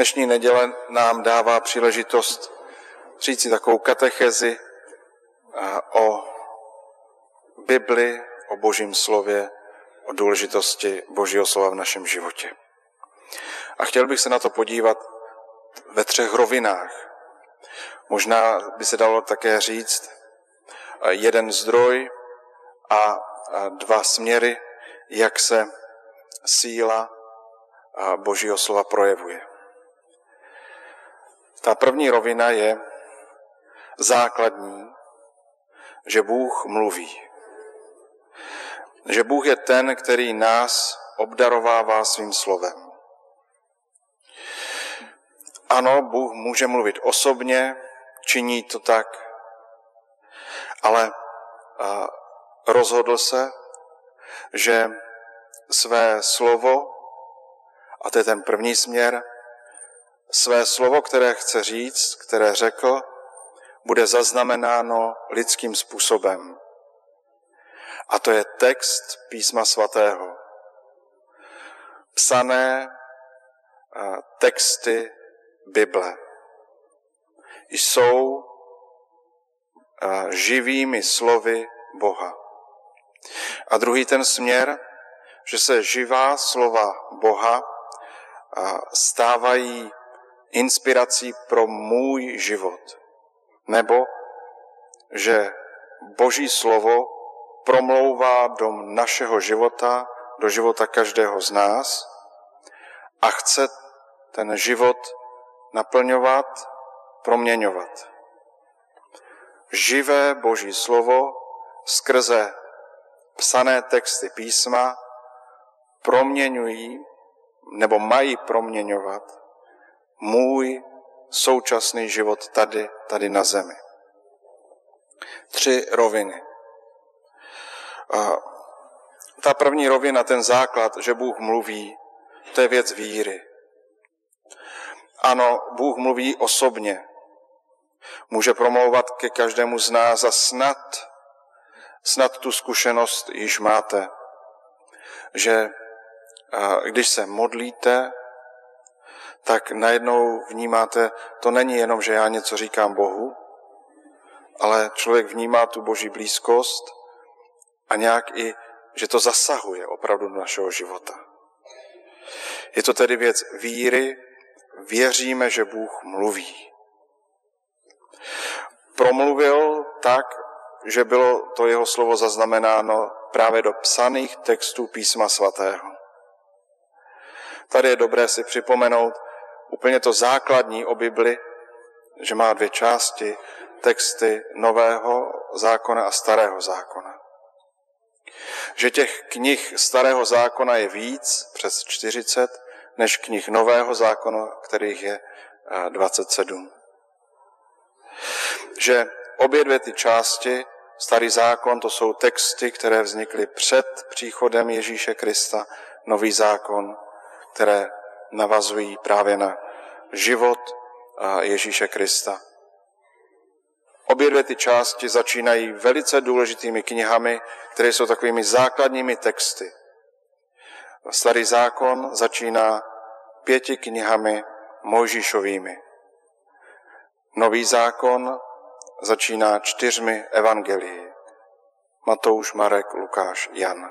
Dnešní neděle nám dává příležitost říct si takovou katechezi o Bibli, o Božím slově, o důležitosti Božího slova v našem životě. A chtěl bych se na to podívat ve 3 rovinách. Možná by se dalo také říct jeden zdroj a 2 směry, jak se síla Božího slova projevuje. Ta první rovina je základní, že Bůh mluví. Že Bůh je ten, který nás obdarovává svým slovem. Ano, Bůh může mluvit osobně, činí to tak, ale rozhodl se, že své slovo, a to je ten první směr, své slovo, které chce říct, které řekl, bude zaznamenáno lidským způsobem. A to je text Písma svatého. Psané texty Bible jsou živými slovy Boha. A druhý ten směr, že se živá slova Boha stávají inspirací pro můj život. Nebo že Boží slovo promlouvá do našeho života, do života každého z nás a chce ten život naplňovat, proměňovat. Živé Boží slovo skrze psané texty písma proměňují nebo mají proměňovat můj současný život tady na zemi. 3 roviny. Ta první rovina, ten základ, že Bůh mluví, to je věc víry. Ano, Bůh mluví osobně. Může promlouvat ke každému z nás a snad tu zkušenost již máte, že když se modlíte, tak najednou vnímáte, to není jenom, že já něco říkám Bohu, ale člověk vnímá tu Boží blízkost a nějak i, že to zasahuje opravdu do našeho života. Je to tedy věc víry, věříme, že Bůh mluví. Promluvil tak, že bylo to jeho slovo zaznamenáno právě do psaných textů Písma svatého. Tady je dobré si připomenout úplně to základní o Bibli, že má 2 části, texty Nového zákona a Starého zákona. Že těch knih Starého zákona je víc, přes 40, než knih Nového zákona, kterých je 27. Že obě 2 ty části, Starý zákon, to jsou texty, které vznikly před příchodem Ježíše Krista, Nový zákon, které navazují právě na život Ježíše Krista. Obě 2 ty části začínají velice důležitými knihami, které jsou takovými základními texty. Starý zákon začíná 5 knihami Mojžíšovými. Nový zákon začíná 4 evangelii. Matouš, Marek, Lukáš, Jan.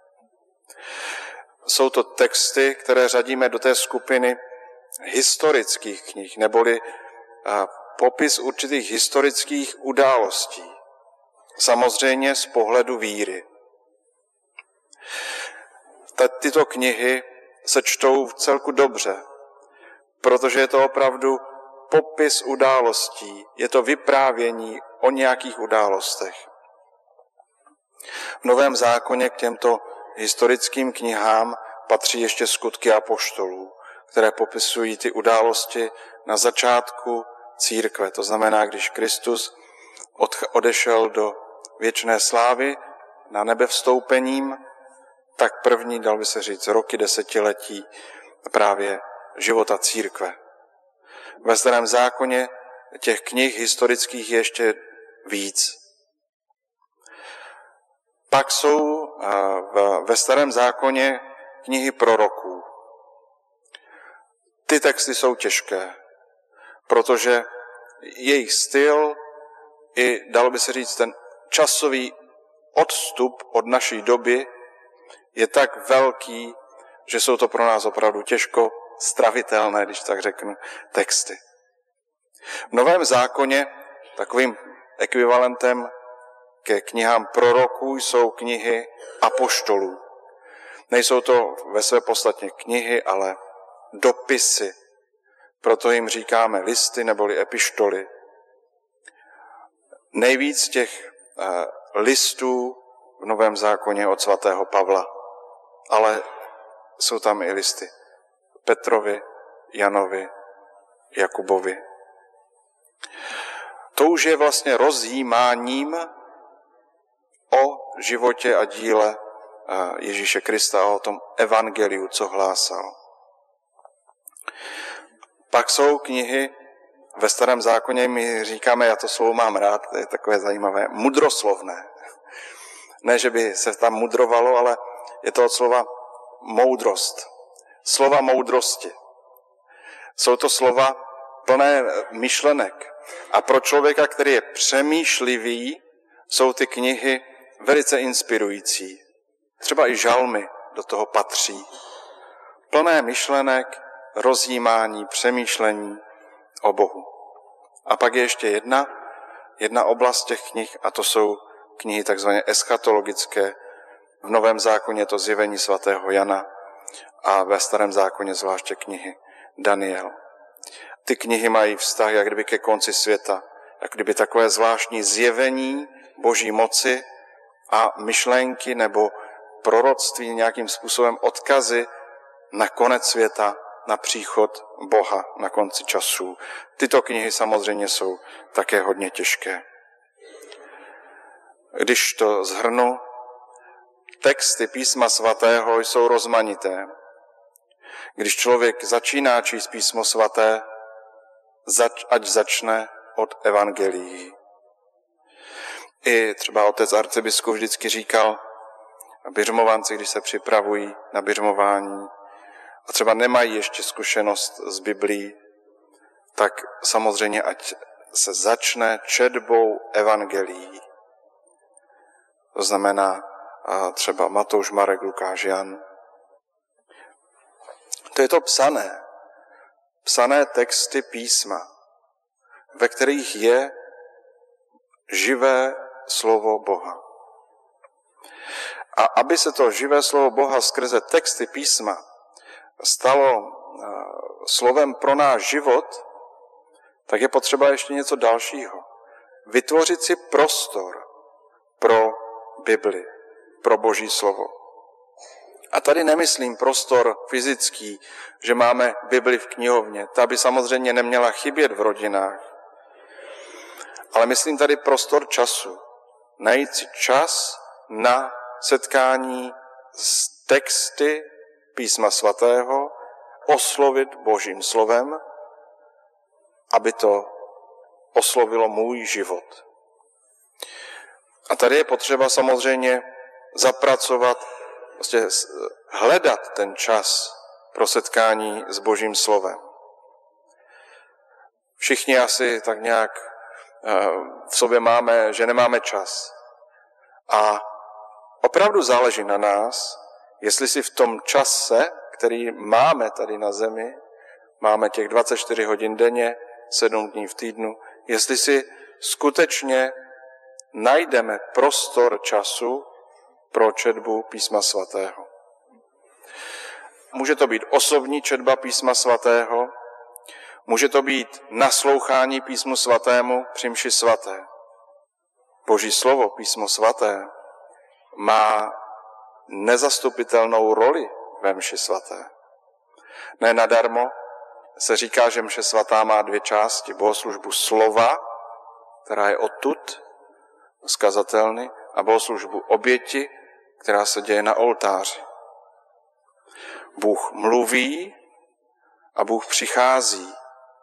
Jsou to texty, které řadíme do té skupiny historických knih, neboli popis určitých historických událostí. Samozřejmě z pohledu víry. Tyto knihy se čtou vcelku dobře, protože je to opravdu popis událostí, je to vyprávění o nějakých událostech. V Novém zákoně k těmto historickým knihám patří ještě Skutky apoštolů, které popisují ty události na začátku církve. To znamená, když Kristus odešel do věčné slávy na nebe vstoupením, tak první, dal by se říct, roky, desetiletí právě života církve. Ve Starém zákoně těch knih historických je ještě víc. Pak jsou ve Starém zákoně knihy proroků. Ty texty jsou těžké, protože jejich styl i, dalo by se říct, ten časový odstup od naší doby je tak velký, že jsou to pro nás opravdu těžko stravitelné, když tak řeknu, texty. V Novém zákoně takovým ekvivalentem ke knihám proroků jsou knihy apoštolů. Nejsou to ve své podstatě knihy, ale dopisy. Proto jim říkáme listy neboli epištoly. Nejvíc těch listů v Novém zákoně od svatého Pavla, ale jsou tam i listy Petrovi, Janovi, Jakubovi. To už je vlastně rozjímáním o životě a díle Ježíše Krista a o tom evangeliu, co hlásal. Pak jsou knihy, ve Starém zákoně my říkáme, já to slovo mám rád, to je takové zajímavé, mudroslovné. Ne, že by se tam mudrovalo, ale je to od slova moudrost. Slova moudrosti. Jsou to slova plné myšlenek. A pro člověka, který je přemýšlivý, jsou ty knihy velice inspirující. Třeba i žalmy do toho patří. Plné myšlenek, rozjímání, přemýšlení o Bohu. A pak je ještě jedna oblast těch knih, a to jsou knihy takzvané eschatologické. V Novém zákoně je to Zjevení svatého Jana a ve Starém zákoně zvláště knihy Daniel. Ty knihy mají vztah jak kdyby ke konci světa, jak kdyby takové zvláštní zjevení Boží moci a myšlenky nebo proroctví, nějakým způsobem odkazy na konec světa, na příchod Boha na konci časů. Tyto knihy samozřejmě jsou také hodně těžké. Když to shrnu, texty písma svatého jsou rozmanité. Když člověk začíná číst písmo svaté, ať začne od evangelií. I třeba otec arcibiskup vždycky říkal, biřmovanci, když se připravují na biřmování a třeba nemají ještě zkušenost s Biblií, tak samozřejmě ať se začne četbou evangelií. To znamená třeba Matouš, Marek, Lukáš, Jan. To je to psané texty písma, ve kterých je živé slovo Boha. A aby se to živé slovo Boha skrze texty písma stalo slovem pro náš život, tak je potřeba ještě něco dalšího. Vytvořit si prostor pro Bibli, pro Boží slovo. A tady nemyslím prostor fyzický, že máme Bibli v knihovně. Ta by samozřejmě neměla chybět v rodinách. Ale myslím tady prostor času. Najít si čas na setkání s texty písma svatého, oslovit Božím slovem, aby to oslovilo můj život. A tady je potřeba samozřejmě zapracovat, prostě hledat ten čas pro setkání s Božím slovem. Všichni asi tak nějak v sobě máme, že nemáme čas. A opravdu záleží na nás, jestli si v tom čase, který máme tady na zemi, máme těch 24 hodin denně, 7 dní v týdnu, jestli si skutečně najdeme prostor času pro četbu písma svatého. Může to být osobní četba písma svatého, může to být naslouchání písmu svatému při mši svaté. Boží slovo, písmo svaté, má nezastupitelnou roli ve mši svaté. Ne nadarmo se říká, že mše svatá má 2 části. Bohoslužbu slova, která je odtud, skazatelný, a bohoslužbu oběti, která se děje na oltáři. Bůh mluví a Bůh přichází.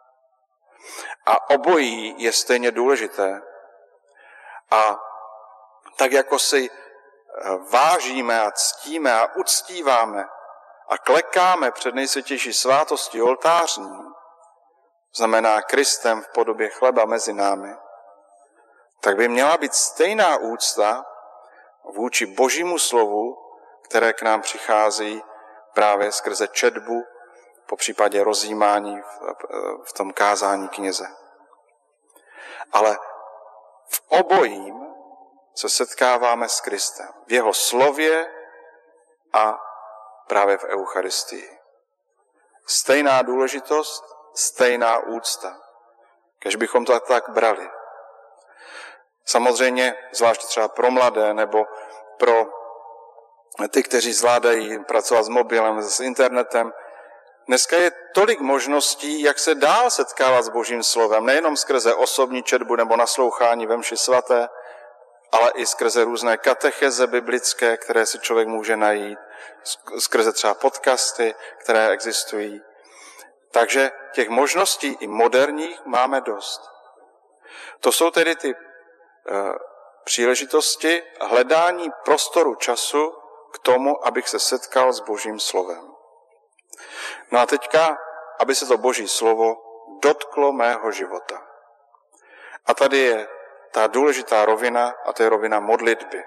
A obojí je stejně důležité. A tak jako si vážíme a ctíme a uctíváme a klekáme před nejsvětější svátostí oltářní, znamená Kristem v podobě chleba mezi námi, tak by měla být stejná úcta vůči Božímu slovu, které k nám přichází právě skrze četbu, po případě rozjímání v tom kázání kněze. Ale v obojím se setkáváme s Kristem. V jeho slově a právě v Eucharistii. Stejná důležitost, stejná úcta. Kež bychom to tak brali. Samozřejmě, zvláště třeba pro mladé nebo pro ty, kteří zvládají pracovat s mobilem, s internetem, dneska je tolik možností, jak se dál setkávat s Božím slovem, nejenom skrze osobní četbu nebo naslouchání ve mši svaté, ale i skrze různé katecheze biblické, které si člověk může najít, skrze třeba podcasty, které existují. Takže těch možností i moderních máme dost. To jsou tedy ty příležitosti hledání prostoru času k tomu, abych se setkal s Božím slovem. No a teďka, aby se to Boží slovo dotklo mého života. A tady je ta důležitá rovina, a to je rovina modlitby.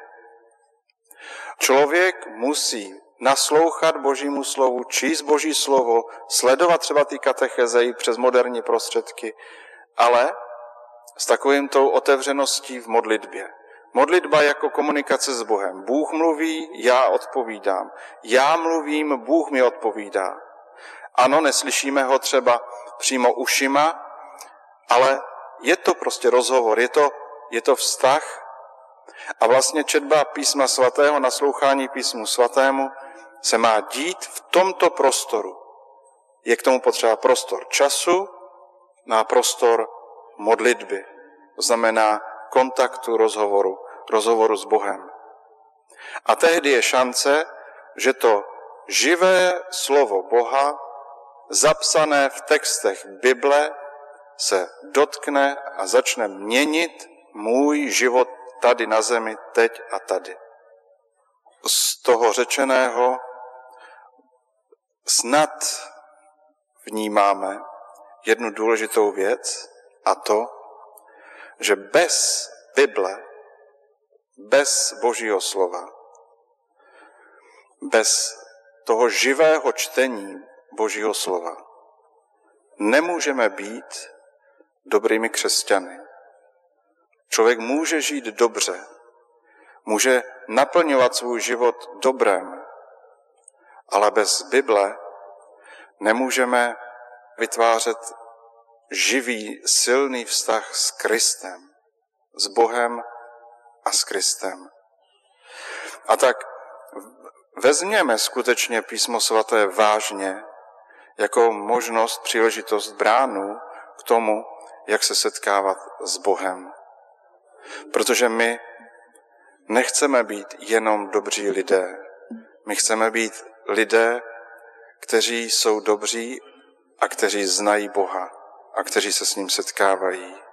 Člověk musí naslouchat Božímu slovu, číst Boží slovo, sledovat třeba ty katecheze i přes moderní prostředky, ale s takovým tou otevřeností v modlitbě. Modlitba jako komunikace s Bohem. Bůh mluví, já odpovídám. Já mluvím, Bůh mi odpovídá. Ano, neslyšíme ho třeba přímo ušima, ale je to prostě rozhovor, je to vztah. A vlastně četba písma svatého, naslouchání písmu svatému se má dít v tomto prostoru. Je k tomu potřeba prostor času a prostor modlitby. To znamená kontaktu, rozhovoru s Bohem. A tehdy je šance, že to živé slovo Boha, zapsané v textech Bible, se dotkne a začne měnit můj život tady na zemi, teď a tady. Z toho řečeného snad vnímáme jednu důležitou věc, a to, že bez Bible, bez Božího slova, bez toho živého čtení Božího slova nemůžeme být dobrými křesťany. Člověk může žít dobře, může naplňovat svůj život dobrem, ale bez Bible nemůžeme vytvářet živý, silný vztah s Kristem, s Bohem a s Kristem. A tak vezměme skutečně písmo svaté vážně jako možnost, příležitost, bránu k tomu, jak se setkávat s Bohem. Protože my nechceme být jenom dobří lidé. My chceme být lidé, kteří jsou dobří a kteří znají Boha a kteří se s ním setkávají.